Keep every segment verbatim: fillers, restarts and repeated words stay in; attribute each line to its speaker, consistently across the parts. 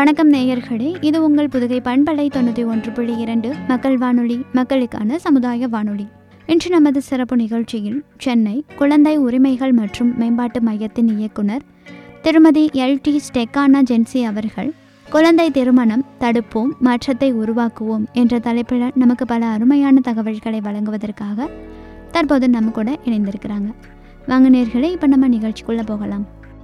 Speaker 1: வணக்கம் நேயர்களே, இது உங்கள் புதுகை பண்பலை தொண்ணூற்றி ஒன்று புள்ளி இரண்டு மக்கள் வானொலி, மக்களுக்கான சமுதாய வானொலி. இன்று நமது சிறப்பு நிகழ்ச்சியில் சென்னை குழந்தை உரிமைகள் மற்றும் மேம்பாட்டு மையத்தின் இயக்குனர் திருமதி எல் டி ஸ்டெக்கானா ஜென்சி அவர்கள் குழந்தை திருமணம் தடுப்போம், மாற்றத்தை உருவாக்குவோம் என்ற தலைப்பில் நமக்கு பல அருமையான தகவல்களை வழங்குவதற்காக தற்போது நம்ம கூட இணைந்திருக்கிறாங்க. வாங்க நேயர்களே, இப்போ நம்ம நிகழ்ச்சிக்குள்ளே போகலாம்.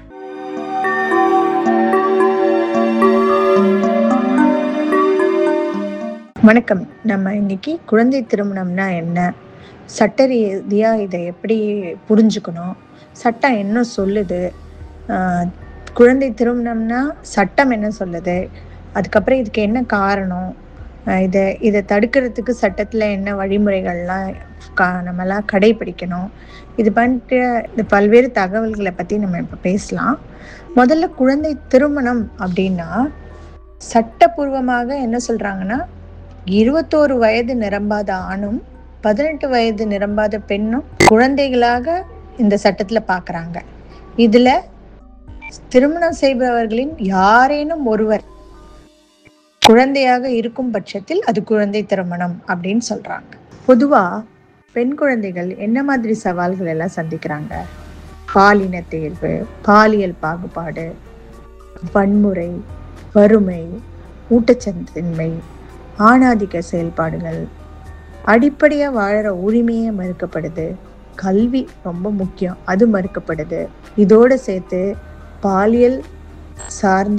Speaker 2: வணக்கம். நம்ம இன்னைக்கு குழந்தை திருமணம்னா என்ன, சட்ட ரீதியாக இதை எப்படி புரிஞ்சுக்கணும், சட்டம் என்ன சொல்லுது, குழந்தை திருமணம்னா சட்டம் என்ன சொல்லுது, அதுக்கப்புறம் இதுக்கு என்ன காரணம், இதை இதை தடுக்கிறதுக்கு சட்டத்தில் என்ன வழிமுறைகள்லாம் கா நம்மளாம் கடைபிடிக்கணும், இது பண்ணிட்டு இந்த பல்வேறு தகவல்களை பற்றி நம்ம இப்போ பேசலாம். முதல்ல குழந்தை திருமணம் அப்படின்னா சட்டப்பூர்வமாக என்ன சொல்கிறாங்கன்னா, இருபத்தோரு வயது நிரம்பாத ஆணும் பதினெட்டு வயது நிரம்பாத பெண்ணும் குழந்தைகளாக இந்த சட்டத்துல பாக்குறாங்க. இதுல திருமணம் செய்பவர்களின் யாரேனும் ஒருவர் குழந்தையாக இருக்கும் பட்சத்தில் அது குழந்தை திருமணம் அப்படின்னு சொல்றாங்க. பொதுவா பெண் குழந்தைகள் என்ன மாதிரி சவால்கள் எல்லாம் சந்திக்கிறாங்க? பாலின தேர்வு, பாலியல் பாகுபாடு, வன்முறை, வறுமை, ஊட்டச்சத்தின்மை, ஆணாதிக்க செயல்பாடுகள், அடிப்படையாக வாழற உரிமையே மறுக்கப்படுது, கல்வி ரொம்ப முக்கியம் அது மறுக்கப்படுது, இதோடு சேர்த்து பாலியல் சார்ந்த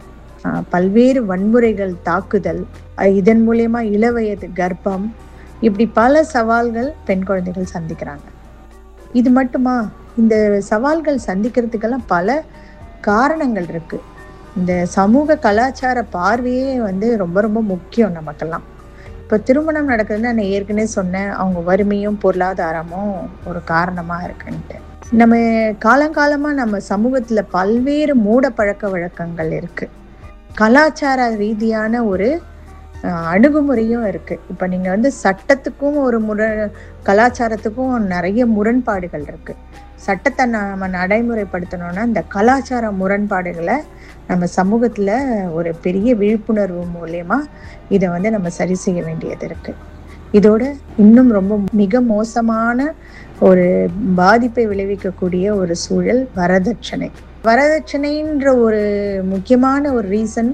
Speaker 2: பல்வேறு வன்முறைகள், தாக்குதல், இதன் மூலயமா இளவயது கர்ப்பம், இப்படி பல சவால்கள் பெண் குழந்தைகள் சந்திக்கிறாங்க. இது மட்டுமா? இந்த சவால்கள் சந்திக்கிறதுக்கெல்லாம் பல காரணங்கள் இருக்கு. இந்த சமூக கலாச்சார பார்வையே வந்து ரொம்ப ரொம்ப முக்கியம் நமக்கெல்லாம். இப்போ திருமணம் நடக்குதுன்னா நான் ஏற்கனவே சொன்னேன், அவங்க வறுமையும் பொருளாதாரமும் ஒரு காரணமாக இருக்குன்ட்டு. நம்ம காலங்காலமாக நம்ம சமூகத்தில் பல்வேறு மூட பழக்க வழக்கங்கள் இருக்குது, கலாச்சார ரீதியான ஒரு அணுகுமுறையும் இருக்குது. இப்போ நீங்கள் வந்து சட்டத்துக்கும் ஒரு முர கலாச்சாரத்துக்கும் நிறைய முரண்பாடுகள் இருக்குது. சட்டத்தை நம்ம நடைமுறைப்படுத்தணும்னா இந்த கலாச்சார முரண்பாடுகளை நம்ம சமூகத்தில் ஒரு பெரிய விழிப்புணர்வு மூலயமா இதை வந்து நம்ம சரி செய்ய வேண்டியது இருக்கு. இதோட இன்னும் ரொம்ப மிக மோசமான ஒரு பாதிப்பை விளைவிக்கக்கூடிய ஒரு சூழல் வரதட்சணை. வரதட்சணைன்ற ஒரு முக்கியமான ஒரு ரீசன்,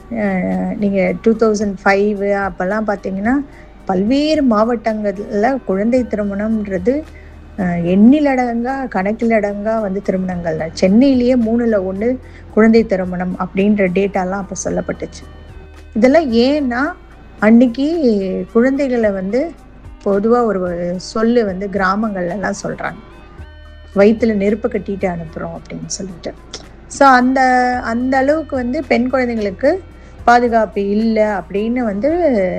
Speaker 2: நீங்கள் டூ தௌசண்ட் ஃபைவ் அப்போல்லாம் பார்த்தீங்கன்னா பல்வேறு மாவட்டங்களில் குழந்தை திருமணம்ன்றது எண்ணிலடங்கா கணக்கிலடங்கா வந்து திருமணங்கள். சென்னையிலேயே மூணுல ஒன்று குழந்தை திருமணம் அப்படின்ற டேட்டாலாம் அப்போ சொல்லப்பட்டுச்சு. இதெல்லாம் ஏன்னா அன்னைக்கு குழந்தைகளை வந்து பொதுவாக ஒரு சொல்லு வந்து கிராமங்கள்லாம் சொல்கிறாங்க, வயிற்றுல நெருப்பு கட்டிட்டு அனுப்புகிறோம் அப்படின்னு சொல்லிட்டு. ஸோ அந்த அந்த அளவுக்கு வந்து பெண் குழந்தைங்களுக்கு பாதுகாப்பு இல்லை அப்படின்னு வந்து,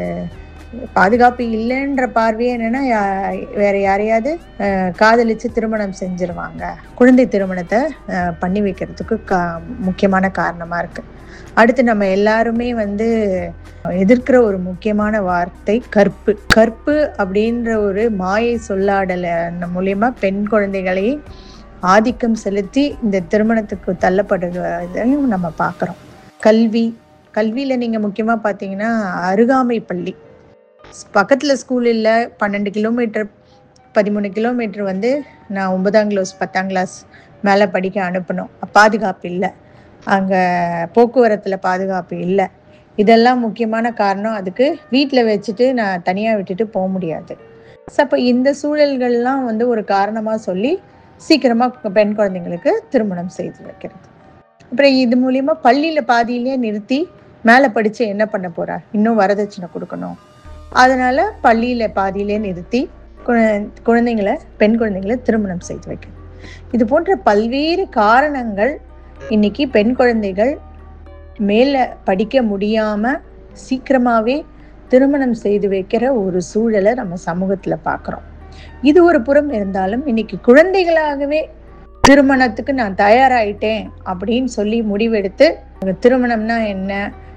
Speaker 2: பாதுகாப்பு இல்லைன்ற பார்வையே என்னன்னா வேற யாரையாவது காதலிச்சு திருமணம் செஞ்சிருவாங்க, குழந்தை திருமணத்தை பண்ணி வைக்கிறதுக்கு கா முக்கியமான காரணமா இருக்கு. அடுத்து நம்ம எல்லாருமே வந்து எதிர்க்கிற ஒரு முக்கியமான வார்த்தை கற்பு. கற்பு அப்படின்ற ஒரு மாயை சொல்லாடல மூலியமா பெண் குழந்தைகளை ஆதிக்கம் செலுத்தி இந்த திருமணத்துக்கு தள்ளப்படுவதையும் நம்ம பார்க்குறோம். கல்வி கல்வியில நீங்க முக்கியமா பார்த்தீங்கன்னா அருகாமை பள்ளி, பக்கத்தில் ஸ்கூல் இல்லை, பன்னெண்டு கிலோமீட்டர் பதிமூணு கிலோமீட்டர் வந்து நான் ஒன்பதாம் கிளாஸ் பத்தாம் கிளாஸ் மேலே படிக்க அனுப்பணும், பாதுகாப்பு இல்லை, அங்கே போக்குவரத்தில் பாதுகாப்பு இல்லை. இதெல்லாம் முக்கியமான காரணம். அதுக்கு வீட்டில் வச்சுட்டு நான் தனியாக விட்டுட்டு போக முடியாது. ஸோ அப்போ இந்த சூழல்கள்லாம் வந்து ஒரு காரணமாக சொல்லி சீக்கிரமாக பெண் குழந்தைங்களுக்கு திருமணம் செய்து வைக்கிறது. அப்புறம் இது மூலிமா பள்ளியில் பாதியிலே நிறுத்தி மேலே படித்து என்ன பண்ண போகிறா, இன்னும் வரதட்சணை கொடுக்கணும், அதனால பள்ளியில பாதியிலே நிறுத்தி குழந்தைங்களை பெண் குழந்தைங்களை திருமணம் செய்து வைக்கணும். இது போன்ற பல்வேறு காரணங்கள் இன்னைக்கு பெண் குழந்தைகள் மேல படிக்க முடியாம சீக்கிரமாவே திருமணம் செய்து வைக்கிற ஒரு சூழலை நம்ம சமூகத்துல பார்க்குறோம். இது ஒரு புறம் இருந்தாலும் இன்னைக்கு குழந்தைகளாகவே திருமணத்துக்கு நான் தயாராயிட்டேன் அப்படின்னு சொல்லி முடிவெடுத்து திருமணம்னா என்ன,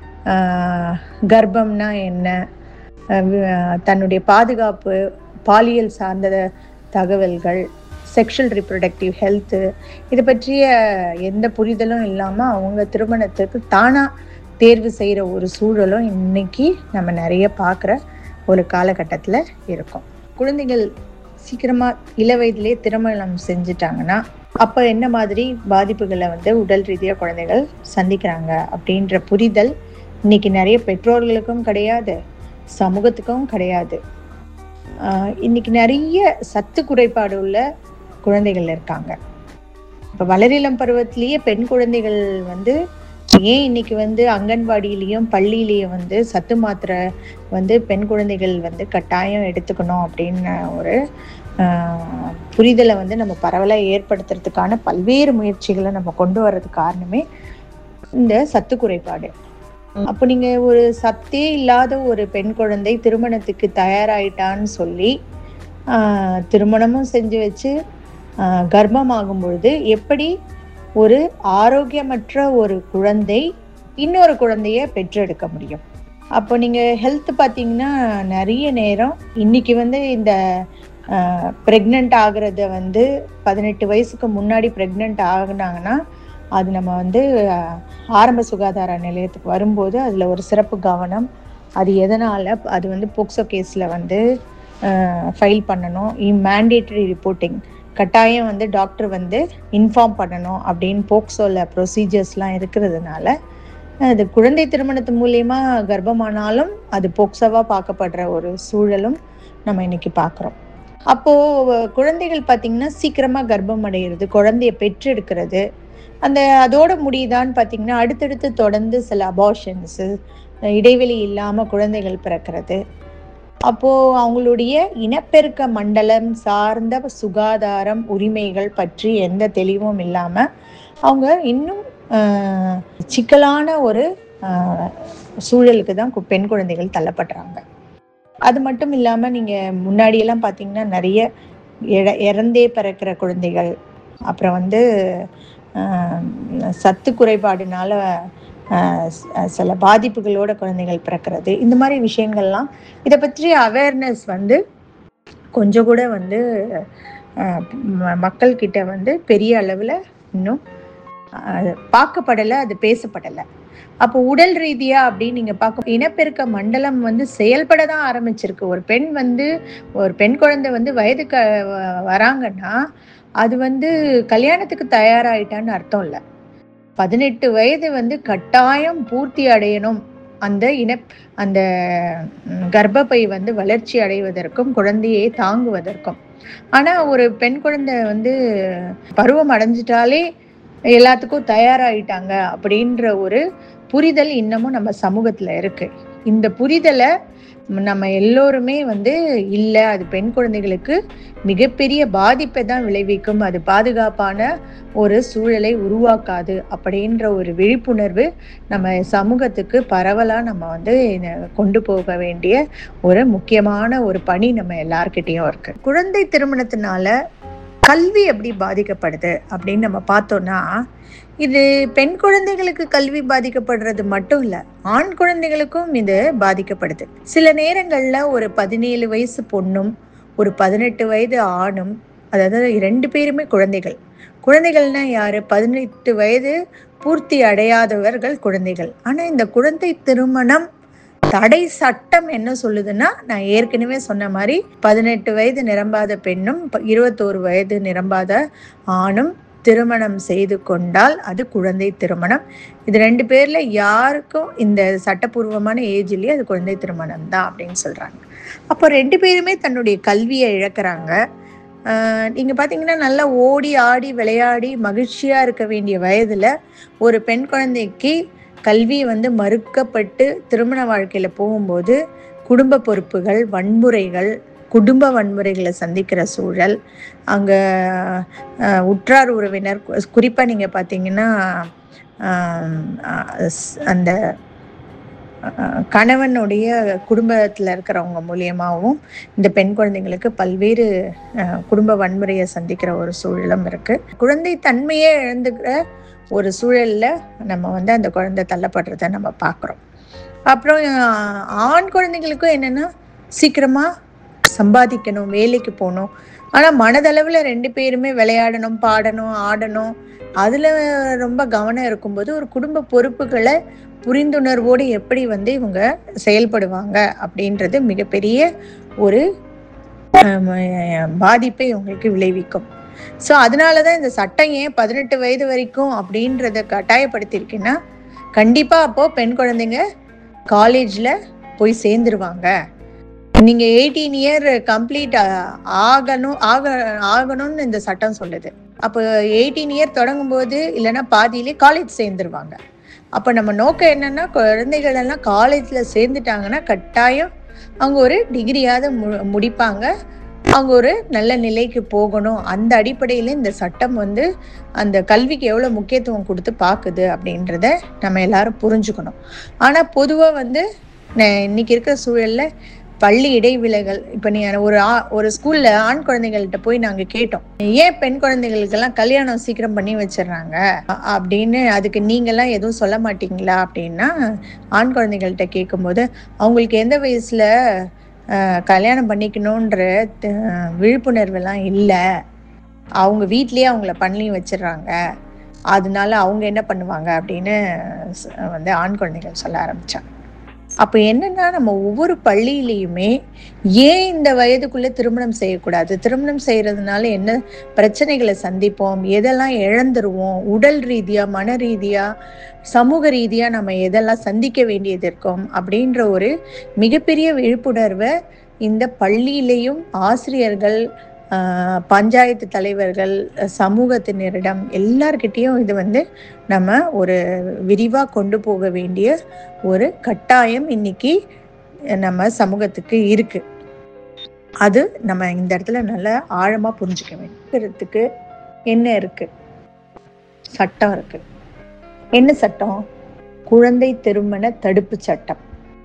Speaker 2: கர்ப்பம்னா என்ன, தன்னுடைய பாதுகாப்பு, பாலியல் சார்ந்த தகவல்கள், செக்ஷுவல் ரிப்ரொடக்டிவ் ஹெல்த்து, இதை பற்றிய எந்த புரிதலும் இல்லாமல் அவங்க திருமணத்துக்கு தானாக தேர்வு செய்கிற ஒரு சூழலும் இன்னைக்கு நம்ம நிறைய பார்க்குற ஒரு காலகட்டத்தில் இருக்கும். குழந்தைகள் சீக்கிரமாக இள வயதிலே திருமணம் செஞ்சுட்டாங்கன்னா அப்போ என்ன மாதிரி பாதிப்புகளை வந்து உடல் ரீதியாக குழந்தைகள் சந்திக்கிறாங்க அப்படின்ற புரிதல் இன்னைக்கு நிறைய பெற்றோர்களுக்கும் கிடையாது, சமூகத்துக்கும் கிடையாது. இன்னைக்கு நிறைய சத்து குறைபாடு உள்ள குழந்தைகள் இருக்காங்க. இப்போ வளரிளம் பருவத்திலேயே பெண் குழந்தைகள் வந்து ஏன் இன்னைக்கு வந்து அங்கன்வாடியிலையும் பள்ளியிலையும் வந்து சத்து மாத்திரை வந்து பெண் குழந்தைகள் வந்து கட்டாயம் எடுத்துக்கணும் அப்படின்னு ஒரு புரிதலை வந்து நம்ம பரவலாக ஏற்படுத்துறதுக்கான பல்வேறு முயற்சிகளை நம்ம கொண்டு வர்றதுக்கு காரணமே இந்த சத்து குறைபாடு. அப்போ நீங்க ஒரு சத்தே இல்லாத ஒரு பெண் குழந்தை திருமணத்துக்கு தயாராயிட்டான்னு சொல்லி ஆஹ் திருமணமும் செஞ்சு வச்சு ஆஹ் கர்ப்பமாகும் பொழுது எப்படி ஒரு ஆரோக்கியமற்ற ஒரு குழந்தை இன்னொரு குழந்தைய பெற்றெடுக்க முடியும்? அப்போ நீங்க ஹெல்த் பார்த்தீங்கன்னா நிறைய நேரம் இன்னைக்கு வந்து இந்த ப்ரெக்னென்ட் ஆகுறத வந்து பதினெட்டு வயசுக்கு முன்னாடி ப்ரெக்னென்ட் ஆகுனாங்கன்னா அது நம்ம வந்து ஆரம்ப சுகாதார நிலையத்துக்கு வரும்போது அதில் ஒரு சிறப்பு கவனம். அது எதனால் அது வந்து போக்சோ கேஸில் வந்து ஃபைல் பண்ணணும், மேண்டேட்டரி ரிப்போர்ட்டிங் கட்டாயம் வந்து டாக்டர் வந்து இன்ஃபார்ம் பண்ணணும் அப்படின்னு போக்சோவில் ப்ரொசீஜர்ஸ்லாம் இருக்கிறதுனால அது குழந்தை திருமணத்து மூலயமா கர்ப்பமானாலும் அது போக்சோவாக பார்க்கப்படுற ஒரு சூழலும் நம்ம இன்னைக்கு பார்க்குறோம். அப்போது குழந்தைகள் பார்த்திங்கன்னா சீக்கிரமாக கர்ப்பம் அடைகிறது, குழந்தைய பெற்றெடுக்கிறது அந்த அதோட முடியுதான்னு பார்த்தீங்கன்னா அடுத்தடுத்து தொடர்ந்து சில அபார்ஷன்ஸு, இடைவெளி இல்லாமல் குழந்தைகள் பிறக்கிறது. அப்போது அவங்களுடைய இனப்பெருக்க மண்டலம் சார்ந்த சுகாதாரம் உரிமைகள் பற்றி எந்த தெளிவும் இல்லாமல் அவங்க இன்னும் சிக்கலான ஒரு சூழலுக்கு தான் பெண் குழந்தைகள் தள்ளப்படுறாங்க. அது மட்டும் இல்லாமல் நீங்கள் முன்னாடியெல்லாம் பார்த்தீங்கன்னா நிறைய இறந்தே பிறக்கிற குழந்தைகள், அப்புறம் வந்து சத்து குறைபாடுனால சில பாதிப்புகளோட குழந்தைகள் பிறக்கிறது, இந்த மாதிரி விஷயங்கள்லாம் இதை பற்றி அவேர்னஸ் வந்து கொஞ்சம் கூட வந்து மக்கள்கிட்ட வந்து பெரிய அளவில் இன்னும் பார்க்கப்படலை, அது பேசப்படலை. அப்போ உடல் ரீதியா அப்படின்னு நீங்க பார்க்க இனப்பெருக்க மண்டலம் வந்து செயல்பட தான் ஆரம்பிச்சிருக்கு. ஒரு பெண் வந்து ஒரு பெண் குழந்தை வந்து வயதுக்கு வராங்கன்னா அது வந்து கல்யாணத்துக்கு தயாராயிட்டான்னு அர்த்தம் இல்லை. பதினெட்டு வயது வந்து கட்டாயம் பூர்த்தி அடையணும் அந்த இன அந்த கர்ப்பப்பை வந்து வளர்ச்சி அடைவதற்கும் குழந்தையை தாங்குவதற்கும். ஆனா ஒரு பெண் குழந்தை வந்து பருவம் அடைஞ்சிட்டாலே எல்லாத்துக்கும் தயாராயிட்டாங்க அப்படின்ற ஒரு புரிதல் இன்னமும் நம்ம சமூகத்துல இருக்கு. இந்த புரிதலை நம்ம எல்லோருமே வந்து இல்லை, அது பெண் குழந்தைகளுக்கு மிகப்பெரிய பாதிப்பை தான் விளைவிக்கும், அது பாதுகாப்பான ஒரு சூழலை உருவாக்காது அப்படின்ற ஒரு விழிப்புணர்வு நம்ம சமூகத்துக்கு பரவலாக நம்ம வந்து கொண்டு போக வேண்டிய ஒரு முக்கியமான ஒரு பணி நம்ம எல்லார்கிட்டையும் இருக்கு. குழந்தை திருமணத்தினால கல்வி எப்படி பாதிக்கப்படுது அப்படின்னு நம்ம பார்த்தோம்னா இது பெண் குழந்தைகளுக்கு கல்வி பாதிக்கப்படுறது மட்டும் இல்லை, ஆண் குழந்தைகளுக்கும் இது பாதிக்கப்படுது. சில நேரங்களில் ஒரு பதினேழு வயசு பொண்ணும் ஒரு பதினெட்டு வயது ஆணும், அதாவது ரெண்டு பேருமே குழந்தைகள். குழந்தைகள்னா யாரு? பதினெட்டு வயது பூர்த்தி அடையாதவர்கள் குழந்தைகள். ஆனால் இந்த குழந்தை திருமணம் தடை சட்டம் என்ன சொல்லுதுன்னா, நான் ஏற்கனவே சொன்ன மாதிரி பதினெட்டு வயது நிரம்பாத பெண்ணும் இருபத்தோரு வயது நிரம்பாத ஆணும் திருமணம் செய்து கொண்டால் அது குழந்தை திருமணம். இது ரெண்டு பேர்ல யாருக்கும் இந்த சட்டப்பூர்வமான ஏஜ்லயே அது குழந்தை திருமணம் தான் அப்படின்னு சொல்றாங்க. அப்போ ரெண்டு பேருமே தன்னுடைய கல்வியை இழக்கிறாங்க. ஆஹ் நீங்க பாத்தீங்கன்னா நல்லா ஓடி ஆடி விளையாடி மகிழ்ச்சியா இருக்க வேண்டிய வயதுல ஒரு பெண் குழந்தைக்கு கல்வி வந்து மறுக்கப்பட்டு திருமண வாழ்க்கையில போகும்போது குடும்ப பொறுப்புகள், வன்முறைகள், குடும்ப வன்முறைகளை சந்திக்கிற சூழல், அங்கே உற்றார் உறவினர் குறிப்பாக நீங்கள் பார்த்தீங்கன்னா அந்த கணவனுடைய குடும்பத்தில் இருக்கிறவங்க மூலியமாகவும் இந்த பெண் குழந்தைங்களுக்கு பல்வேறு குடும்ப வன்முறையை சந்திக்கிற ஒரு சூழலும் இருக்கு. குழந்தை தன்மையே இழந்துக்கிற ஒரு சூழல்ல நம்ம வந்து அந்த குழந்தை தள்ளப்படுறத நம்ம பார்க்குறோம். அப்புறம் ஆண் குழந்தைங்களுக்கும் என்னன்னா சீக்கிரமா சம்பாதிக்கணும், வேலைக்கு போகணும் ஆனா மனதளவுல ரெண்டு பேருமே விளையாடணும், பாடணும், ஆடணும், அதுல ரொம்ப கவனம் இருக்கும்போது ஒரு குடும்ப பொறுப்புகளை புரிந்துணர்வோடு எப்படி வந்து இவங்க செயல்படுவாங்க அப்படின்றது மிகப்பெரிய ஒரு பாதிப்பை உங்களுக்கு விளைவிக்கும். ஸோ அதனாலதான் இந்த சட்டம் ஏன் பதினெட்டு வயது வரைக்கும் அப்படின்றத கட்டாயப்படுத்திருக்குன்னா, கண்டிப்பா அப்போ பெண் குழந்தைங்க காலேஜ்ல போய் சேர்ந்துருவாங்க. நீங்க எயிட்டீன் இயர் கம்ப்ளீட் ஆகணும் ஆக ஆகணும்னு இந்த சட்டம் சொல்லுது. அப்போ எயிட்டீன் இயர் தொடங்கும் போது இல்லைன்னா பாதியிலே காலேஜ் சேர்ந்துருவாங்க. அப்ப நம்ம நோக்கம் என்னன்னா, குழந்தைகள் எல்லாம் காலேஜ்ல சேர்ந்துட்டாங்கன்னா கட்டாயம் அவங்க ஒரு டிகிரியாவது மு முடிப்பாங்க அவங்க ஒரு நல்ல நிலைக்கு போகணும். அந்த அடிப்படையில இந்த சட்டம் வந்து அந்த கல்விக்கு எவ்வளவு முக்கியத்துவம் கொடுத்து பாக்குது அப்படின்றத நம்ம எல்லாரும் புரிஞ்சுக்கணும். ஆனா பொதுவா வந்து இன்னைக்கு இருக்கிற சூழல்ல பள்ளி இடைவிலகல், இப்ப நீ ஒரு ஒரு ஸ்கூல்ல ஆண் குழந்தைகள்கிட்ட போய் நாங்க கேட்டோம், ஏன் பெண் குழந்தைகளுக்கு எல்லாம் கல்யாணம் சீக்கிரம் பண்ணி வச்சிடறாங்க அப்படின்னு, அதுக்கு நீங்க எல்லாம் எதுவும் சொல்ல மாட்டீங்களா அப்படின்னா, ஆண் குழந்தைகள்கிட்ட கேட்கும் போது அவங்களுக்கு எந்த வயசுல அஹ் கல்யாணம் பண்ணிக்கணும்ன்ற விழிப்புணர்வு எல்லாம் இல்லை, அவங்க வீட்லயே அவங்கள பண்ணி வச்சிடறாங்க, அதனால அவங்க என்ன பண்ணுவாங்க அப்படின்னு வந்து ஆண் குழந்தைகள் சொல்ல ஆரம்பிச்சாங்க. அப்ப என்னன்னா, நம்ம ஒவ்வொரு பள்ளியிலையுமே ஏன் இந்த வயதுக்குள்ள திருமணம் செய்யக்கூடாது, திருமணம் செய்யறதுனால என்ன பிரச்சனைகளை சந்திப்போம், எதெல்லாம் இழந்துருவோம், உடல் ரீதியா, மன ரீதியா, சமூக ரீதியா நம்ம எதெல்லாம் சந்திக்க வேண்டியது இருக்கும் அப்படின்ற ஒரு மிகப்பெரிய விழிப்புணர்வை இந்த பள்ளியிலையும் ஆசிரியர்கள், ஆஹ் பஞ்சாயத்து தலைவர்கள், சமூகத்தினரிடம் எல்லார்கிட்டையும் இது வந்து நம்ம ஒரு விரிவா கொண்டு போக வேண்டிய ஒரு கட்டாயம் இன்னைக்கு நம்ம சமூகத்துக்கு இருக்கு. அது நம்ம இந்த இடத்துல நல்லா ஆழமா புரிஞ்சுக்க வேண்டியதுக்கு என்ன இருக்கு, சட்டம் இருக்கு. என்ன சட்டம்? குழந்தை திருமண தடுப்பு சட்டம்.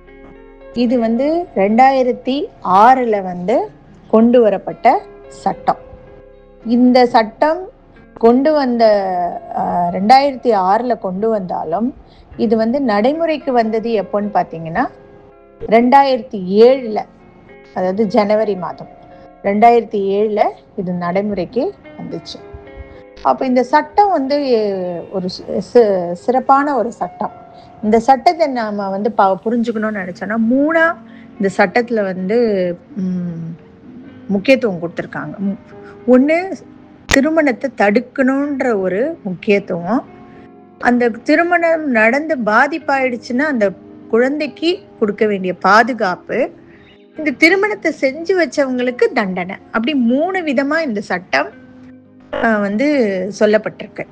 Speaker 2: இது வந்து ரெண்டாயிரத்தி ஆறுல வந்து கொண்டு வரப்பட்ட சட்டம். இந்த சட்டம் கொண்டு வந்த ரெண்டாயிரத்தி ஆறுல கொண்டு வந்தாலும் இது வந்து நடைமுறைக்கு வந்தது எப்போன்னு பார்த்தீங்கன்னா ரெண்டாயிரத்தி ஏழுல, அதாவது ஜனவரி மாதம் ரெண்டாயிரத்தி ஏழுல இது நடைமுறைக்கு வந்துச்சு. அப்போ இந்த சட்டம் வந்து ஒரு சிறப்பான ஒரு சட்டம். இந்த சட்டத்தை நாம வந்து ப புரிஞ்சுக்கணும்னு நினைச்சோன்னா, மூணா இந்த சட்டத்துல வந்து உம் முக்கியத்துவம் கொடுத்துருக்காங்க. ஒன்று, திருமணத்தை தடுக்கணுன்ற ஒரு முக்கியத்துவம். அந்த திருமணம் நடந்து பாதிப்பாயிடுச்சுன்னா அந்த குழந்தைக்கு கொடுக்க வேண்டிய பாதுகாப்பு, இந்த திருமணத்தை செஞ்சு வச்சவங்களுக்கு தண்டனை, அப்படி மூணு விதமா இந்த சட்டம் வந்து சொல்லப்பட்டிருக்கு.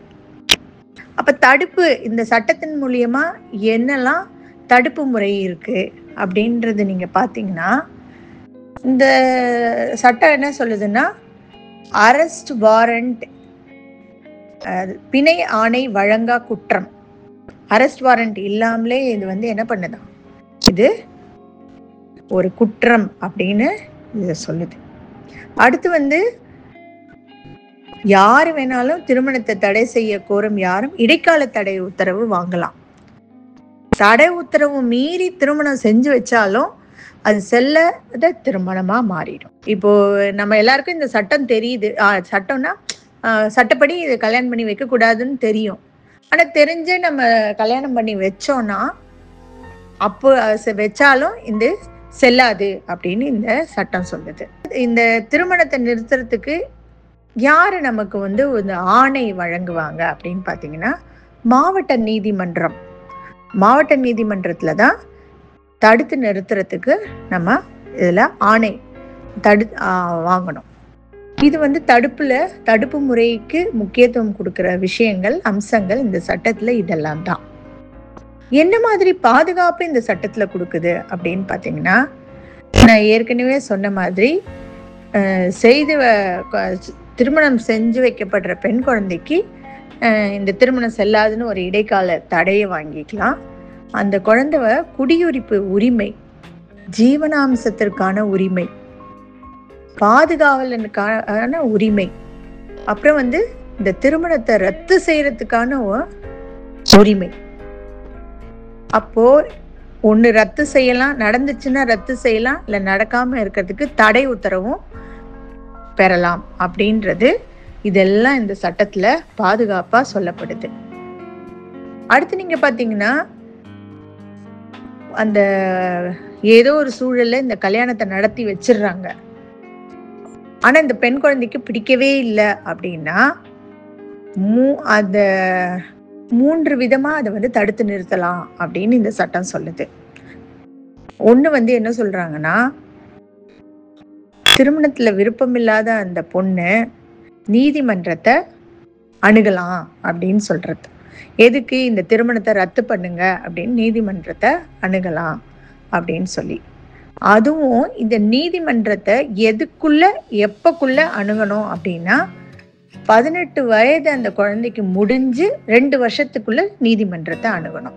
Speaker 2: அப்ப தடுப்பு, இந்த சட்டத்தின் மூலியமா என்னெல்லாம் தடுப்பு முறை இருக்கு அப்படின்றது நீங்க பாத்தீங்கன்னா, இந்த சட்டம் என்ன சொல்லுதுன்னா, அரெஸ்ட் வாரண்ட், பிணை ஆணை வழங்கா குற்றம், அரெஸ்ட் வாரண்ட் இல்லாமலே இது வந்து என்ன பண்ணுதான், இது ஒரு குற்றம் அப்படின்னு இத சொல்லுது. அடுத்து வந்து யாரு வேணாலும் திருமணத்தை தடை செய்ய கோரும் யாரும் இடைக்கால தடை உத்தரவு வாங்கலாம். தடை உத்தரவு மீறி திருமணம் செஞ்சு வச்சாலும் அது செல்லாத திருமணமா மாறிடும். இப்போ நம்ம எல்லாருக்கும் இந்த சட்டம் தெரியுது. ஆஹ் சட்டம்னா ஆஹ் சட்டப்படி இது கல்யாணம் பண்ணி வைக்க கூடாதுன்னு தெரியும். ஆனா தெரிஞ்சு நம்ம கல்யாணம் பண்ணி வச்சோம்னா அப்போ வச்சாலும் இந்த செல்லாது அப்படின்னு இந்த சட்டம் சொல்லுது. இந்த திருமணத்தை நிறுத்துறதுக்கு யாரு நமக்கு வந்து ஒரு ஆணை வழங்குவாங்க அப்படின்னு பாத்தீங்கன்னா, மாவட்ட நீதிமன்றம். மாவட்ட நீதிமன்றத்துல தான் தடுத்து நிறுத்துறதுக்கு நம்ம இதுல ஆணை தடு வாங்கணும். இது வந்து தடுப்புல தடுப்பு முறைக்கு முக்கியத்துவம் கொடுக்கிற விஷயங்கள், அம்சங்கள் இந்த சட்டத்துல இதெல்லாம் தான். என்ன மாதிரி பாதுகாப்பு இந்த சட்டத்துல கொடுக்குது அப்படின்னு பாத்தீங்கன்னா, நான் ஏற்கனவே சொன்ன மாதிரி செய்து திருமணம் செஞ்சு வைக்கப்படுற பெண் குழந்தைக்கு இந்த திருமணம் செல்லாதுன்னு ஒரு இடைக்கால தடையை வாங்கிக்கலாம். அந்த குழந்தை குடியுரிப்பு உரிமை, ஜீவனாம்சத்திற்கான உரிமை, பாதுகாவலனுக்கான உரிமை, அப்புறம் வந்து இந்த திருமணத்தை ரத்து செய்யறதுக்கான உரிமை. அப்போ ஒண்ணு ரத்து செய்யலாம், நடந்துச்சுன்னா ரத்து செய்யலாம், இல்ல நடக்காம இருக்கிறதுக்கு தடை உத்தரவும் பெறலாம் அப்படின்றது இதெல்லாம் இந்த சட்டத்துல பாதுகாப்பா சொல்லப்படுது. அடுத்து நீங்க பாத்தீங்கன்னா, அந்த ஏதோ ஒரு சூழல்ல இந்த கல்யாணத்தை நடத்தி வச்சிடுறாங்க. ஆனா இந்த பெண் குழந்தைக்கு பிடிக்கவே இல்லை அப்படின்னா மூ அத மூன்று விதமா அதை வந்து தடுத்து நிறுத்தலாம் அப்படின்னு இந்த சட்டம் சொல்லுது. ஒண்ணு வந்து என்ன சொல்றாங்கன்னா, திருமணத்துல விருப்பம் இல்லாத அந்த பொண்ணு நீதிமன்றத்தை அணுகலாம் அப்படின்னு சொல்றது. எதுக்கு? இந்த திருமணத்தை ரத்து பண்ணுங்க அப்படின்னு நீதிமன்றத்தை அணுகலாம் அப்படின்னு சொல்லி. அதுவும் இந்த நீதிமன்றத்தை எதுக்குள்ள எப்பக்குள்ள அணுகணும் அப்படின்னா, பதினெட்டு வயது அந்த குழந்தைக்கு முடிஞ்சு ரெண்டு வருஷத்துக்குள்ள நீதிமன்றத்தை அணுகணும்.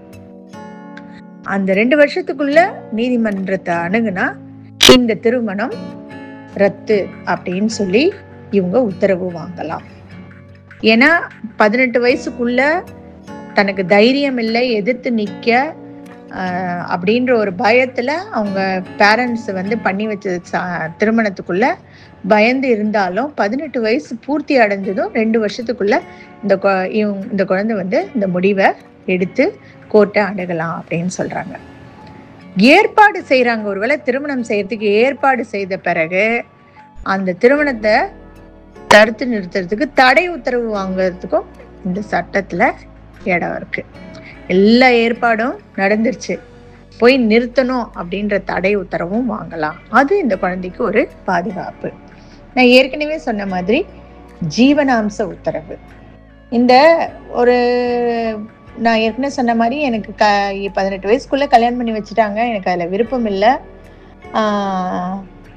Speaker 2: அந்த ரெண்டு வருஷத்துக்குள்ள நீதிமன்றத்தை அணுகுனா இந்த திருமணம் ரத்து அப்படின்னு சொல்லி இவங்க உத்தரவு வாங்கலாம். ஏன்னா பதினெட்டு வயசுக்குள்ள தனக்கு தைரியம் இல்லை, எதிர்த்து நிக்க ஆஹ் அப்படின்ற ஒரு பயத்துல அவங்க பேரண்ட்ஸ் வந்து பண்ணி வச்ச திருமணத்துக்குள்ள பயந்து இருந்தாலும் பதினெட்டு வயசு பூர்த்தி அடைஞ்சதும் ரெண்டு வருஷத்துக்குள்ள இந்த இந்த குழந்தை வந்து இந்த முடிவை எடுத்து கோர்ட்டை அணுகலாம் அப்படின்னு சொல்றாங்க. ஏற்பாடு செய்யறாங்க. ஒருவேளை திருமணம் செய்யறதுக்கு ஏற்பாடு செய்த பிறகு அந்த திருமணத்தை தடுத்து நிறுத்துறதுக்கு தடை உத்தரவு வாங்குறதுக்கும் இந்த சட்டத்துல இடம் இருக்கு. எல்லா ஏற்பாடும் நடந்துருச்சு, போய் நிறுத்தணும் அப்படின்ற தடை உத்தரவும் வாங்கலாம். அது இந்த குழந்தைக்கு ஒரு பாதுகாப்பு. நான் ஏற்கனவே சொன்ன மாதிரி ஜீவனாம்ச உத்தரவு. இந்த ஒரு நான் ஏற்கனவே சொன்ன மாதிரி எனக்கு க பதினெட்டு வயசுக்குள்ள கல்யாணம் பண்ணி வச்சுட்டாங்க, எனக்கு அதுல விருப்பம் இல்லை, ஆஹ்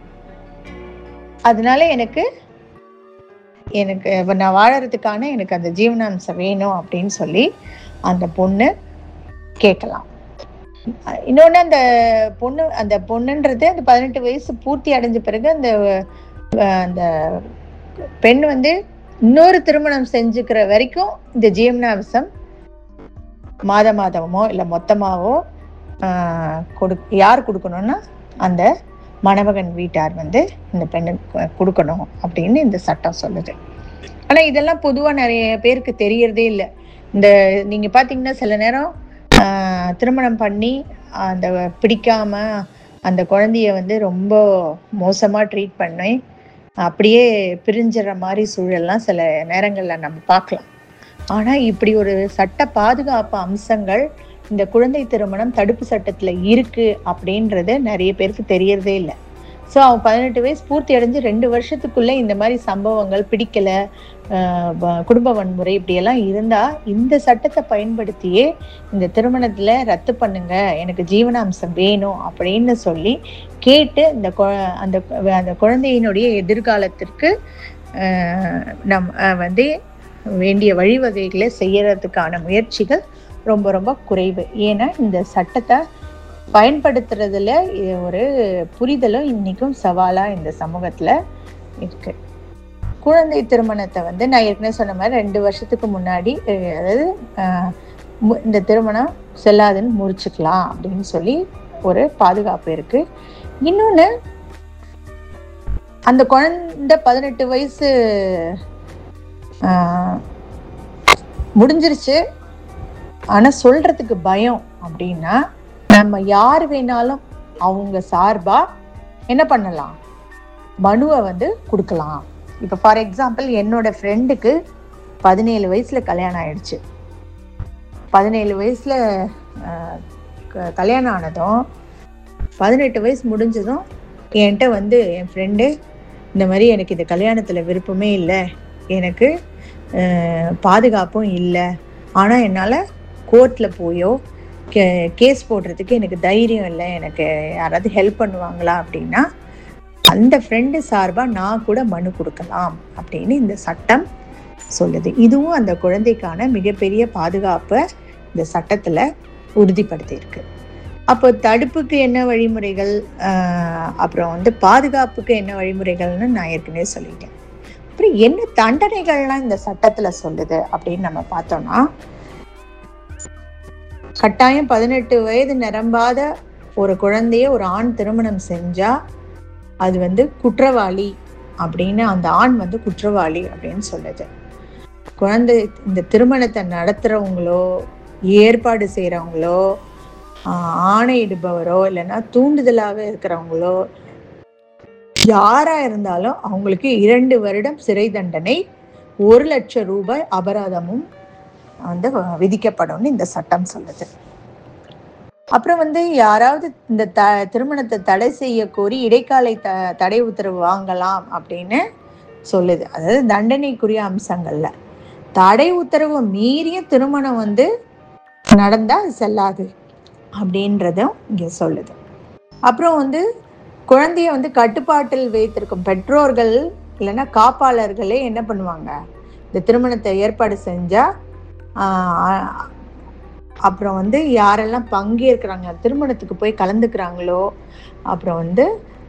Speaker 2: அதனால எனக்கு எனக்கு நான் வாழறதுக்கான எனக்கு அந்த ஜீவனாம்சம் வேணும் அப்படின்னு சொல்லி அந்த பொண்ணு கேட்கலாம். இன்னொன்னு, அந்த பொண்ணு அந்த பொண்ணுன்றது அந்த பதினெட்டு வயசு பூர்த்தி அடைஞ்ச பிறகு அந்த அந்த பெண் வந்து இன்னொரு திருமணம் செஞ்சுக்கிற வரைக்கும் இந்த ஜீவனாம்சம் மாத மாதமோ இல்லை மொத்தமாவோ ஆஹ் கொடு யார் கொடுக்கணும்னா அந்த மணமகன் வீட்டார் வந்து இந்த பெண்ணுக்கு கொடுக்கணும் அப்படின்னு இந்த சட்டம் சொல்லுது. ஆனா இதெல்லாம் பொதுவா நிறைய பேருக்கு தெரியறதே இல்லை. இந்த நீங்க பாத்தீங்கன்னா சில நேரம் ஆஹ் திருமணம் பண்ணி அந்த பிடிக்காம அந்த குழந்தைய வந்து ரொம்ப மோசமா ட்ரீட் பண்ணி அப்படியே பிரிஞ்சிடற மாதிரி சூழல்லாம் சில நேரங்கள்ல நம்ம பார்க்கலாம். ஆனா இப்படி ஒரு சட்ட பாதுகாப்பு அம்சங்கள் இந்த குழந்தை திருமணம் தடுப்பு சட்டத்துல இருக்கு அப்படின்றது நிறைய பேருக்கு தெரியறதே இல்லை. ஸோ அவன் பதினெட்டு வயசு பூர்த்தி அடைஞ்சு ரெண்டு வருஷத்துக்குள்ள இந்த மாதிரி சம்பவங்கள் பிடிக்கல, குடும்ப வன்முறை இப்படியெல்லாம் இருந்தா இந்த சட்டத்தை பயன்படுத்தியே இந்த திருமணத்துல ரத்து பண்ணுங்க, எனக்கு ஜீவனாம்சம் வேணும் அப்படின்னு சொல்லி கேட்டு இந்த அந்த அந்த குழந்தையினுடைய எதிர்காலத்திற்கு நம் வந்து வேண்டிய வழிவகைகளை செய்யறதுக்கான முயற்சிகள் ரொம்ப ரொம்ப குறைவு. ஏன்னா இந்த சட்டத்தை பயன்படுத்துறதுல ஒரு புரிதலும் இன்னைக்கும் சவாலா இந்த சமூகத்துல இருக்கு. குழந்தை திருமணத்தை வந்து நான் ஏற்கனவே சொன்ன மாதிரி ரெண்டு வருஷத்துக்கு முன்னாடி அதாவது இந்த திருமணம் செல்லாதுன்னு முறிச்சுக்கலாம் அப்படின்னு சொல்லி ஒரு பாதுகாப்பு இருக்கு. இன்னொன்னு, அந்த குழந்தை பதினெட்டு வயசு ஆஹ் முடிஞ்சிருச்சு ஆனா சொல்றதுக்கு பயம் அப்படின்னா நம்ம யார் வேணாலும் அவங்க சார்பா என்ன பண்ணலாம், மனுவை வந்து கொடுக்கலாம். இப்ப ஃபார் எக்ஸாம்பிள் என்னோட ஃப்ரெண்டுக்கு பதினேழு வயசுல கல்யாணம் ஆயிடுச்சு. பதினேழு வயசுல கல்யாணம் ஆனதும் பதினெட்டு வயசு முடிஞ்சதும் என்கிட்ட வந்து என் ஃப்ரெண்டு இந்த மாதிரி எனக்கு இந்த கல்யாணத்துல விருப்பமே இல்லை, எனக்கு பாதுகாப்பும் இல்லை, ஆனா என்னால கோர்ட்ல போயோ கே கேஸ் போடுறதுக்கு எனக்கு தைரியம் இல்லை, எனக்கு யாராவது ஹெல்ப் பண்ணுவாங்களா அப்படின்னா அந்த ஃப்ரெண்டு சார்பா நான் கூட மனு கொடுக்கலாம் அப்படின்னு இந்த சட்டம் சொல்லுது. இதுவும் அந்த குழந்தைக்கான மிகப்பெரிய பாதுகாப்பை இந்த சட்டத்துல உறுதிப்படுத்தி இருக்கு. அப்போ தடுப்புக்கு என்ன வழிமுறைகள், ஆஹ் அப்புறம் வந்து பாதுகாப்புக்கு என்ன வழிமுறைகள்னு நான் ஏற்கனவே சொல்லிட்டேன். அப்புறம் என்ன தண்டனைகள்லாம் இந்த சட்டத்துல சொல்லுது அப்படின்னு நம்ம பார்த்தோம்னா, கட்டாயம் பதினெட்டு வயது நிரம்பாத ஒரு குழந்தைய ஒரு ஆண் திருமணம் செஞ்சா அது வந்து குற்றவாளி அப்படின்னு அந்த ஆண் வந்து குற்றவாளி அப்படின்னு சொல்லுது. குழந்தை இந்த திருமணத்தை நடத்துறவங்களோ ஏற்பாடு செய்யறவங்களோ ஆணையிடுபவரோ இல்லைன்னா தூண்டுதலாக இருக்கிறவங்களோ யாரா இருந்தாலும் அவங்களுக்கு இரண்டு வருடம் சிறை தண்டனை, ஒரு லட்சம் ரூபாய் அபராதமும் வந்து விதிக்கப்படும்னு இந்த சட்டம் சொல்லுது. அப்புறம் வந்து யாராவது இந்த த திருமணத்தை தடை செய்ய கோரி இடைக்கால த தடை உத்தரவு வாங்கலாம் அப்படின்னு சொல்லுது. அதாவது தண்டனைக்குரிய அம்சங்கள்ல தடை உத்தரவு மீறிய திருமணம் வந்து நடந்தா அது செல்லாது அப்படின்றதும் இங்க சொல்லுது. அப்புறம் வந்து குழந்தைய வந்து கட்டுப்பாட்டில் வைத்திருக்கும் பெற்றோர்கள் இல்லைன்னா காப்பாளர்களே என்ன பண்ணுவாங்க, இந்த திருமணத்தை ஏற்பாடு செஞ்சா ஆஹ் அப்புறம் வந்து யாரெல்லாம் பங்கேற்கிறாங்க திருமணத்துக்கு போய் கலந்துக்கிறாங்களோ அப்புறம் வந்து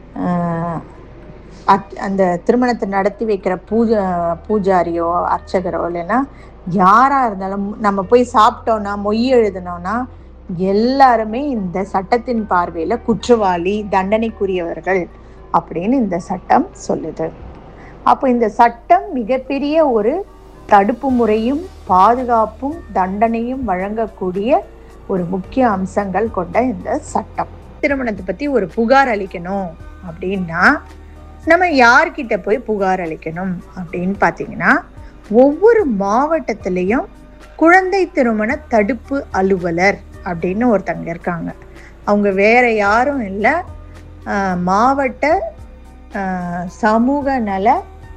Speaker 2: அந்த திருமணத்தை நடத்தி வைக்கிற பூஜா பூஜாரியோ அர்ச்சகரோ இல்லைன்னா யாரா இருந்தாலும் நம்ம போய் சாப்பிட்டோம்னா மொய் எழுதினோம்னா எல்லாருமே இந்த சட்டத்தின் பார்வையில குற்றவாளி, தண்டனைக்குரியவர்கள் அப்படின்னு இந்த சட்டம் சொல்லுது. அப்போ இந்த சட்டம் மிகப்பெரிய ஒரு தடுப்பு முறையும் பாதுகாப்பும் தண்டனையும் வழங்கக்கூடிய ஒரு முக்கிய அம்சங்கள் கொண்ட இந்த சட்டம். திருமணத்தை பத்தி ஒரு புகார் அளிக்கணும் அப்படின்னா நம்ம யார்கிட்ட போய் புகார் அளிக்கணும் அப்படின்னு பார்த்தீங்கன்னா, ஒவ்வொரு மாவட்டத்திலையும் குழந்தை திருமண தடுப்பு அலுவலர் அப்படின்னு ஒருத்தங்க இருக்காங்க. அவங்க வேற யாரும் இல்லை, மாவட்ட சமூக நல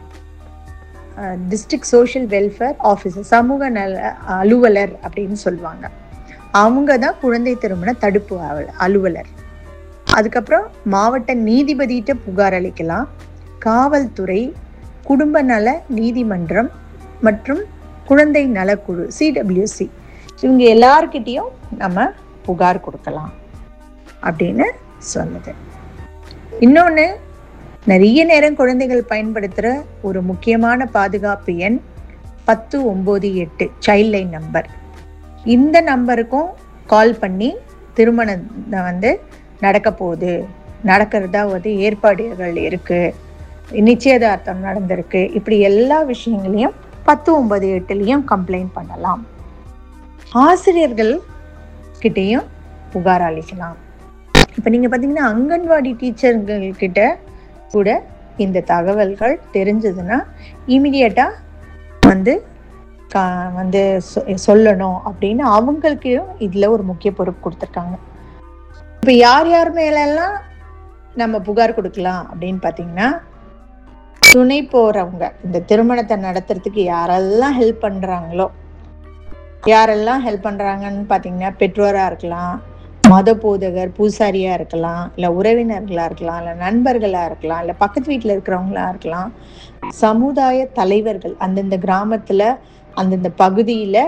Speaker 2: டிஸ்ட்ரிக்ட் சோஷியல் வெல்ஃபேர் ஆஃபீஸர், சமூக நல அலுவலர் அப்படின்னு சொல்லுவாங்க. அவங்க தான் குழந்தை திருமண தடுப்பு அலுவலர். அதுக்கப்புறம் மாவட்ட நீதிபதியிட்ட புகார் அளிக்கலாம், காவல்துறை, குடும்ப நல நீதிமன்றம் மற்றும் குழந்தை நலக்குழு சிடபிள்யூசி, இவங்க எல்லார்கிட்டையும் நம்ம புகார் கொடுக்கலாம் அப்படின்னு சொல்லுது. இன்னொன்று, நிறைய நேரம் குழந்தைகள் பயன்படுத்துகிற ஒரு முக்கியமான பாதுகாப்பு எண் பத்து ஒம்பது எட்டு சைல்ட் லைன் நம்பர். இந்த நம்பருக்கும் கால் பண்ணி திருமணம் வந்து நடக்க போகுது, நடக்கிறதா வந்து ஏற்பாடுகள் இருக்கு, நிச்சயதார்த்தம் நடந்திருக்கு, இப்படி எல்லா விஷயங்களையும் பத்து ஒன்பது எட்டுலையும் கம்ப்ளைண்ட் பண்ணலாம். ஆசிரியர்கள் கிட்டையும் புகார் அளிக்கலாம். இப்போ நீங்கள் பார்த்தீங்கன்னா அங்கன்வாடி டீச்சர்கள் கிட்ட கூட இந்த தகவல்கள் தெரிஞ்சதுன்னா இமீடியட்டாக வந்து கா வந்து சொல்லணும் அப்படின்னு அவங்களுக்கு இதில் ஒரு முக்கிய பொறுப்பு கொடுத்துருக்காங்க. இப்போ யார் யார் மேலெல்லாம் நம்ம புகார் கொடுக்கலாம் அப்படின்னு பார்த்தீங்கன்னா, துணை போகிறவங்க, இந்த திருமணத்தை நடத்துறதுக்கு யாரெல்லாம் ஹெல்ப் பண்ணுறாங்களோ, யாரெல்லாம் ஹெல்ப் பண்ணுறாங்கன்னு பார்த்தீங்கன்னா பெற்றோராக இருக்கலாம், மத போதகர் பூசாரியாக இருக்கலாம், இல்லை உறவினர்களாக இருக்கலாம், இல்லை நண்பர்களாக இருக்கலாம், இல்லை பக்கத்து வீட்டில் இருக்கிறவங்களா இருக்கலாம், சமுதாய தலைவர்கள், அந்தந்த கிராமத்தில் அந்தந்த பகுதியில்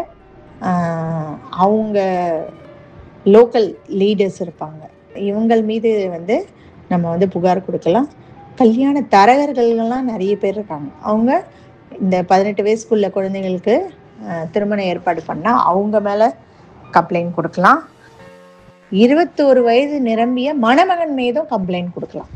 Speaker 2: அவங்க லோக்கல் லீடர்ஸ் இருப்பாங்க, இவங்கள் மீது வந்து நம்ம வந்து புகார் கொடுக்கலாம். கல்யாண தரகர்கள்லாம் நிறைய பேர் இருக்காங்க, அவங்க இந்த பதினெட்டு வயசுக்குள்ள குழந்தைங்களுக்கு திருமணம் ஏற்பாடு பண்ணால் அவங்க மேலே கம்ப்ளைண்ட் கொடுக்கலாம். இருபத்தோரு வயது நிரம்பிய மணமகன் மீதும் கம்ப்ளைண்ட் கொடுக்கலாம்.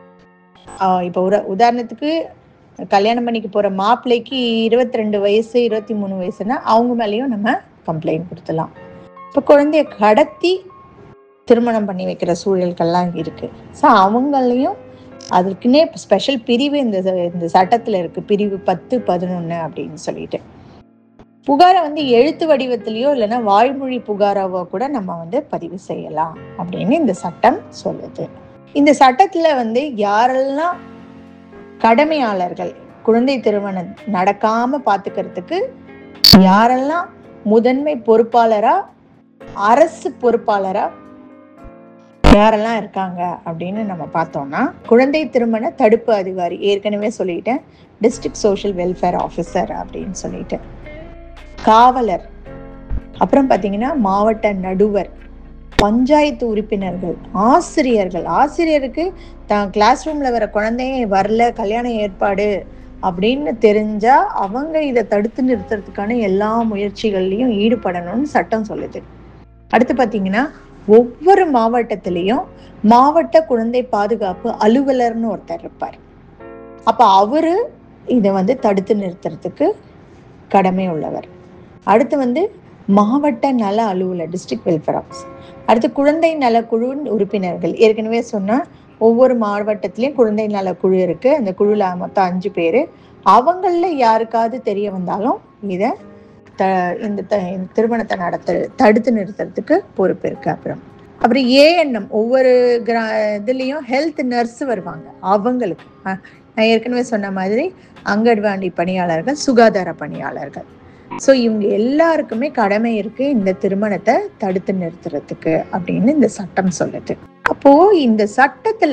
Speaker 2: இப்போ ஒரு உதாரணத்துக்கு கல்யாணம் பண்ணிக்கு போகிற மாப்பிள்ளைக்கு இருபத்தி ரெண்டு வயசு இருபத்தி மூணு வயசுனா அவங்க மேலேயும் நம்ம கம்ப்ளைண்ட் கொடுத்துலாம். இப்போ குழந்தைய கடத்தி திருமணம் பண்ணி வைக்கிற சூழல்கள்லாம் இருக்குது. ஸோ அவங்களையும் அதுக்குன்னே ஸ்பெஷல் பிரிவு இந்த இந்த சட்டத்தில் இருக்குது, பிரிவு பத்து பதினொன்று அப்படின்னு சொல்லிட்டு. புகாரை வந்து எழுத்து வடிவத்திலையோ இல்லைன்னா வாய்மொழி புகாராவோ கூட நம்ம வந்து பதிவு செய்யலாம் அப்படின்னு இந்த சட்டம் சொல்லுது. இந்த சட்டத்தில் வந்து யாரெல்லாம் கடமையாளர்கள், குழந்தை திருமணம் நடக்காம பார்த்துக்கிறதுக்கு யாரெல்லாம் முதன்மை பொறுப்பாளரா அரசு பொறுப்பாளரா யாரெல்லாம் இருக்காங்க அப்படின்னு நம்ம பார்த்தோம்னா, குழந்தை திருமண தடுப்பு அதிகாரி, ஏற்கனவே சொல்லிட்டேன், டிஸ்ட்ரிக்ட் சோஷியல் வெல்ஃபேர் ஆஃபீஸர் அப்படின்னு சொல்லிட்டு, காவலர், அப்புறம் பார்த்தீங்கன்னா மாவட்ட நடுவர், பஞ்சாயத்து உறுப்பினர்கள், ஆசிரியர்கள். ஆசிரியருக்கு தான் கிளாஸ் ரூம்ல வர குழந்தைய வரல, கல்யாண ஏற்பாடு அப்படின்னு தெரிஞ்சா அவங்க இதை தடுத்து நிறுத்துறதுக்கான எல்லா முயற்சிகள்லையும் ஈடுபடணும்னு சட்டம் சொல்லுது. அடுத்து பார்த்தீங்கன்னா, ஒவ்வொரு மாவட்டத்திலையும் மாவட்ட குழந்தை பாதுகாப்பு அலுவலர்னு ஒருத்தர் இருப்பார். அப்ப அவரு இதை வந்து தடுத்து நிறுத்துறதுக்கு கடமை உள்ளவர். அடுத்து வந்து மாவட்ட நல அலுவலர், டிஸ்ட்ரிக்ட் வெல்ஃபேர் ஆஃபீஸ். அடுத்து குழந்தை நலக்குழு உறுப்பினர்கள். ஏற்கனவே சொன்னா ஒவ்வொரு மாவட்டத்திலையும் குழந்தை நலக்குழு இருக்கு. அந்த குழுல மொத்தம் அஞ்சு பேரு. அவங்கள யாருக்காவது தெரிய வந்தாலும் இதை த இந்த த திருமணத்தை நடத்த தடுத்து நிறுத்துறதுக்கு பொறுப்பு இருக்கு. அப்புறம் அப்புறம் ஏஎன்எம், ஒவ்வொரு கிரா இதுலேயும் ஹெல்த் நர்ஸ் வருவாங்க. அவங்களுக்கு நான் ஏற்கனவே சொன்ன மாதிரி அங்கன்வாடி பணியாளர்கள், சுகாதார பணியாளர்கள். ஸோ இவங்க எல்லாருக்குமே கடமை இருக்கு இந்த திருமணத்தை தடுத்து நிறுத்துறதுக்கு அப்படின்னு இந்த சட்டம் சொல்லுது. அப்போ இந்த சட்டத்துல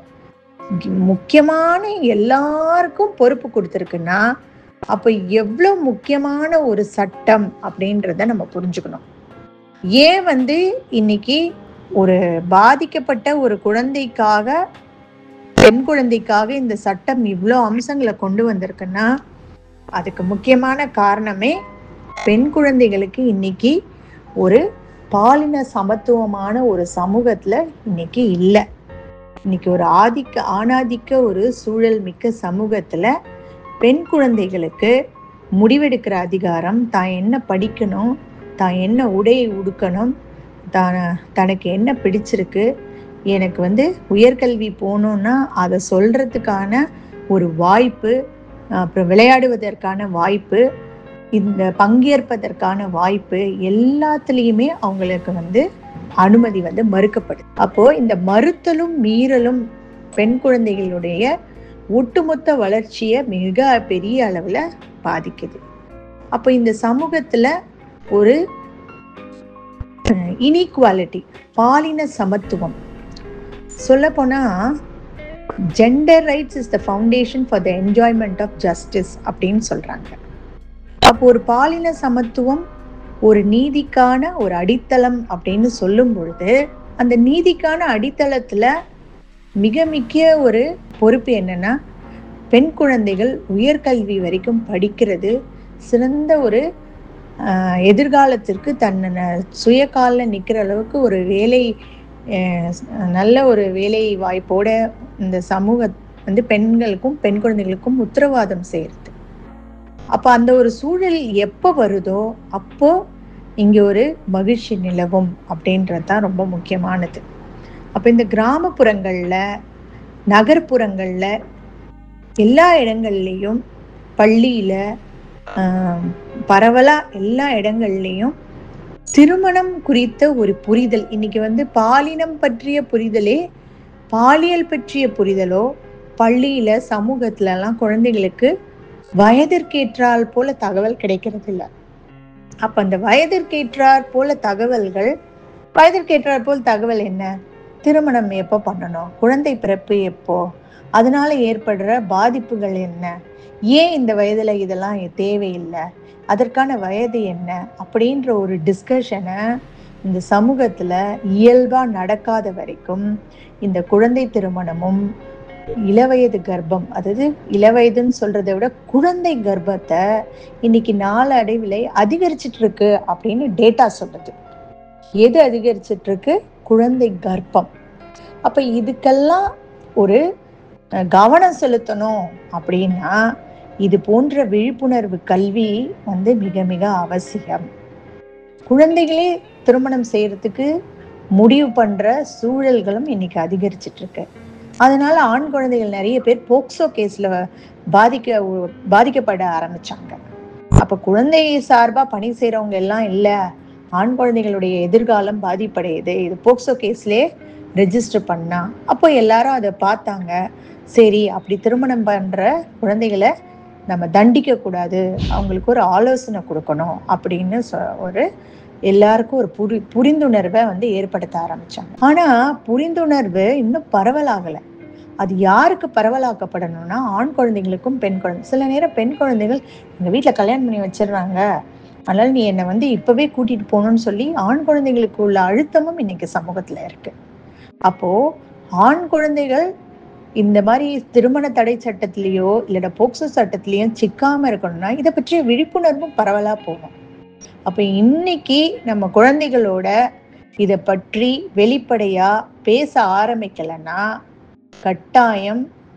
Speaker 2: முக்கியமான எல்லாருக்கும் பொறுப்பு கொடுத்துருக்குன்னா அப்போ எவ்வளவு முக்கியமான ஒரு சட்டம் அப்படின்றத நம்ம புரிஞ்சுக்கணும். ஏன் வந்து இன்னைக்கு ஒரு பாதிக்கப்பட்ட ஒரு குழந்தைக்காக, பெண் குழந்தைக்காக இந்த சட்டம் இவ்வளோ அம்சங்களை கொண்டு வந்திருக்குன்னா அதுக்கு முக்கியமான காரணமே பெண் குழந்தைகளுக்கு இன்னைக்கு ஒரு பாலின சமத்துவமான ஒரு சமூகத்துல இன்னைக்கு இல்லை. இன்னைக்கு ஒரு ஆதிக்க ஆணாதிக்க ஒரு சூழல் மிக்க சமூகத்துல பெண் குழந்தைகளுக்கு முடிவெடுக்கிற அதிகாரம், தான் என்ன படிக்கணும், தான் என்ன உடையை உடுக்கணும், தான் தனக்கு என்ன பிடிச்சிருக்கு, எனக்கு வந்து உயர்கல்வி போகணுன்னா அதை சொல்றதுக்கான ஒரு வாய்ப்பு, அப்புறம் விளையாடுவதற்கான வாய்ப்பு, இந்த பங்கேற்பதற்கான வாய்ப்பு, எல்லாத்துலேயுமே அவங்களுக்கு வந்து அனுமதி வந்து மறுக்கப்படுது. அப்போ இந்த மறுத்தலும் மீறலும் பெண் குழந்தைகளுடைய ஒட்டுமொத்த வளர்ச்சியை மிக பெரிய அளவுல பாதிக்குது. அப்போ இந்த சமூகத்துல ஒரு இனீக்வாலிட்டி, பாலின சமத்துவம், சொல்ல போனா gender rights is the foundation for the enjoyment of justice அப்படின்னு சொல்றாங்க. அப்போ ஒரு பாலின சமத்துவம் ஒரு நீதிக்கான ஒரு அடித்தளம் அப்படின்னு சொல்லும் பொழுது அந்த நீதிக்கான அடித்தளத்துல மிக முக்கிய ஒரு பொறுப்பு என்னன்னா, பெண் குழந்தைகள் உயர்கல்வி வரைக்கும் படிக்கிறது, சிறந்த ஒரு எதிர்காலத்திற்கு தன்னை சுய காலில் நிற்கிற அளவுக்கு ஒரு வேலை, நல்ல ஒரு வேலை வாய்ப்போட இந்த சமூக வந்து பெண்களுக்கும் பெண் குழந்தைகளுக்கும் உத்தரவாதம் செய்யறது. அப்போ அந்த ஒரு சூழல் எப்போ வருதோ அப்போ இங்கே ஒரு மகிழ்ச்சி நிலவும் அப்படின்றது தான் ரொம்ப முக்கியமானது. அப்போ இந்த கிராமப்புறங்களில், நகர்ப்புறங்களில், எல்லா இடங்கள்லையும், பள்ளியில், பரவலாக எல்லா இடங்கள்லையும் திருமணம் குறித்த ஒரு புரிதல், இன்னைக்கு வந்து பாலினம் பற்றிய புரிதலே, பாலியல் பற்றிய புரிதலோ பள்ளியில், சமூகத்துலலாம் குழந்தைகளுக்கு வயதிற்கேற்றால் போல தகவல் கிடைக்கிறது இல்லை. அப்போ அந்த வயதிற்கேற்றார் போல தகவல்கள், வயதிற்கேற்றார் போல் தகவல் என்ன, திருமணம் எப்போ பண்ணணும், குழந்தை பிறப்பு எப்போ, அதனால ஏற்படுற பாதிப்புகள் என்ன, ஏன் இந்த வயதுல இதெல்லாம் தேவையில்லை, அதற்கான வயது என்ன அப்படின்ற ஒரு டிஸ்கஷனை இந்த சமூகத்துல இயல்பா நடக்காத வரைக்கும் இந்த குழந்தை திருமணமும் இளவயது கர்ப்பம், அதாவது இளவயதுன்னு சொல்றதை விட குழந்தை கர்ப்பத்தை இன்னைக்கு நாளடைவில் அதிகரிச்சிட்டு இருக்கு அப்படின்னு டேட்டா சொல்லுது. எது அதிகரிச்சிட்டு இருக்கு? குழந்தை கர்ப்பம். அப்ப இதுக்கெல்லாம் ஒரு கவனம் செலுத்தணும் அப்படின்னா இது போன்ற விழிப்புணர்வு கல்வி வந்து மிக மிக அவசியம். குழந்தைகளே திருமணம் செய்யறதுக்கு முடிவு பண்ற சூழல்களும் இன்னைக்கு அதிகரிச்சிட்டு இருக்கு. அதனால ஆண் குழந்தைகள் நிறைய பேர் போக்சோ கேஸ்ல பாதிக்க பாதிக்கப்பட ஆரம்பிச்சாங்க. அப்ப குழந்தை சார்பா பணி செய்யறவங்க எல்லாம் இல்ல, ஆண் குழந்தைகளுடைய எதிர்காலம் பாதிப்படையுது, இது போக்சோ கேஸ்லயே ரெஜிஸ்டர் பண்ணா, அப்போ எல்லாரும் அதை பார்த்தாங்க. சரி, அப்படி திருமணம் பண்ற குழந்தைகளை நம்ம தண்டிக்க கூடாது, அவங்களுக்கு ஒரு ஆலோசனை கொடுக்கணும் அப்படின்னு ஒரு எல்லாருக்கும் ஒரு புரி புரிந்துணர்வை வந்து ஏற்படுத்த ஆரம்பிச்சாங்க. ஆனா புரிந்துணர்வு இன்னும் பரவலாகலை. அது யாருக்கு பரவலாக்கப்படணும்னா ஆண் குழந்தைங்களுக்கும் பெண் குழந்தை. சில நேரம் பெண் குழந்தைகள் எங்க வீட்டுல கல்யாணம் பண்ணி வச்சிடுறாங்க, அதனால நீ என்னை வந்து இப்பவே கூட்டிட்டு போகணும்னு சொல்லி ஆண் குழந்தைகளுக்கு உள்ள அழுத்தமும் இன்னைக்கு சமூகத்துல இருக்கு. அப்போ ஆண் குழந்தைகள் இந்த மாதிரி திருமண தடை சட்டத்திலேயோ இல்ல போக்சோ சட்டத்திலேயோ சிக்காம இருக்கணும்னா இதை பற்றிய விழிப்புணர்வும் பரவலா போகும். அப்ப இன்னைக்கு நம்ம குழந்தைகளோட இதை பற்றி வெளிப்படையா பேச ஆரம்பிக்கலைன்னா கட்டாயம்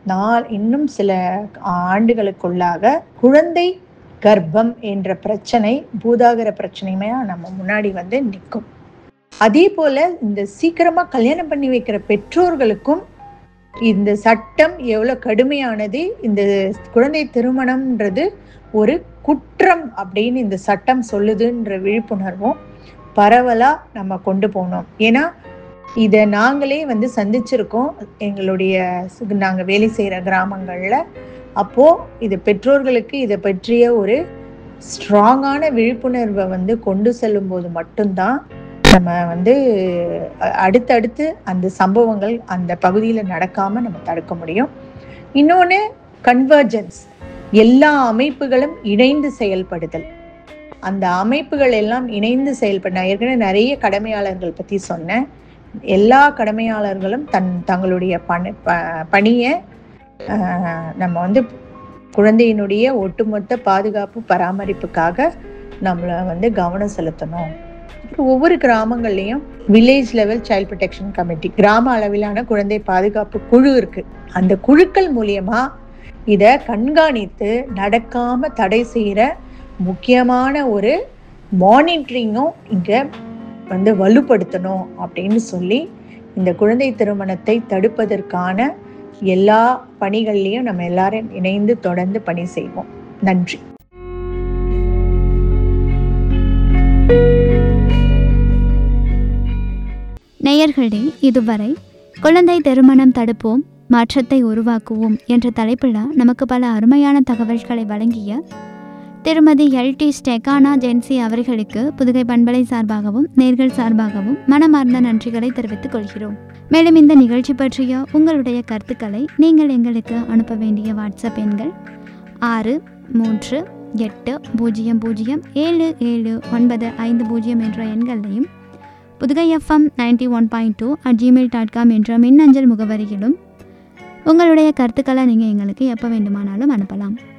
Speaker 2: நாள் இன்னும் சில ஆண்டுகளுக்குள்ளாக குழந்தை கர்ப்பம் என்ற பிரச்சனை பூதாகர பிரச்சனையுமே நம்ம முன்னாடி வந்து நிற்கும். அதே போல இந்த சீக்கிரமா கல்யாணம் பண்ணி வைக்கிற பெற்றோர்களுக்கும் இந்த சட்டம் எவ்வளவு கடுமையானது, இந்த குழந்தை திருமணம்ன்றது ஒரு குற்றம் அப்படின்னு இந்த சட்டம் சொல்லுதுன்ற விழிப்புணர்வும் பரவலா நம்ம கொண்டு போனோம். ஏன்னா இதை நாங்களே வந்து சந்திச்சிருக்கோம் எங்களுடைய நாங்க வேலை செய்யற கிராமங்கள்ல. அப்போ இது பெற்றோர்களுக்கு இதை பற்றிய ஒரு ஸ்ட்ராங்கான விழிப்புணர்வை வந்து கொண்டு செல்லும் போது மட்டும்தான் நம்ம வந்து அடுத்தடுத்து அந்த சம்பவங்கள் அந்த பகுதியில நடக்காம நம்ம தடுக்க முடியும். இன்னொன்னு கன்வர்ஜென்ஸ், எல்லா அமைப்புகளும் இணைந்து செயல்படுதல். அந்த அமைப்புகள் எல்லாம் இணைந்து செயல்பட, நான் ஏற்கனவே நிறைய கடமையாளர்கள் பத்தி சொன்னேன். எல்லா கடமையாளர்களும் தன் தங்களுடைய பணி பணியை நம்ம வந்து குழந்தையினுடைய ஒட்டுமொத்த பாதுகாப்பு பராமரிப்புக்காக நம்மளை வந்து கவனம் செலுத்தணும். ஒவ்வொரு கிராமங்கள்லையும் village level child protection committee, கிராம அளவிலான குழந்தை பாதுகாப்பு குழு இருக்கு. அந்த குழுக்கள் மூலியமா இதை கண்காணித்து நடக்காம தடை செய்யற முக்கியமான ஒரு மானிட்டரிங்கும் இங்க வந்து வலுப்படுத்தணும் அப்படின்னு சொல்லி இந்த குழந்தை திருமணத்தை தடுப்பதற்கான எல்லா பணிகள்லையும் நம்ம எல்லாரும் இணைந்து தொடர்ந்து பணி செய்வோம். நன்றி.
Speaker 1: நேயர்களே, இதுவரை குழந்தை திருமணம் தடுப்போம் மாற்றத்தை உருவாக்குவோம் என்ற தலைப்பில் நமக்கு பல அருமையான தகவல்களை வழங்கிய திருமதி எல் டி ஸ்டெகானா ஜென்சி அவர்களுக்கு புதுகை பண்பலை சார்பாகவும் நேர்கள் சார்பாகவும் மனமார்ந்த நன்றிகளை தெரிவித்துக் கொள்கிறோம். மேலும் இந்த நிகழ்ச்சி பற்றிய உங்களுடைய கருத்துக்களை நீங்கள் எங்களுக்கு அனுப்ப வேண்டிய வாட்ஸ்அப் எண்கள் ஆறு மூன்று எட்டு பூஜ்ஜியம் பூஜ்ஜியம் ஏழு ஏழு ஒன்பது ஐந்து பூஜ்ஜியம் என்ற எண்களையும் Pudugai FM ninety one point two at Gmail dot com என்ற மின்னஞ்சல் முகவரியிலும் உங்களுடைய கருத்துக்களை நீங்கள் எங்களுக்கு எப்போ வேண்டுமானாலும் அனுப்பலாம்.